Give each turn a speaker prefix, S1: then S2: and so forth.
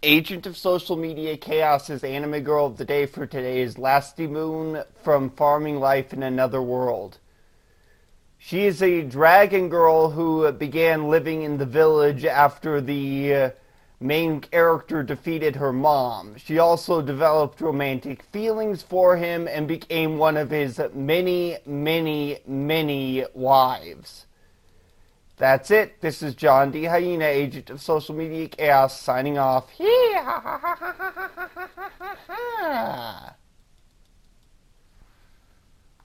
S1: Agent of Social Media Chaos's anime girl of the day for today is Lasty Moon from Farming Life in Another World. She is a dragon girl who began living in the village after the main character defeated her mom. She also developed romantic feelings for him and became one of his many, many, many wives. That's it. This is John D. Hyena, Agent of Social Media Chaos, signing off.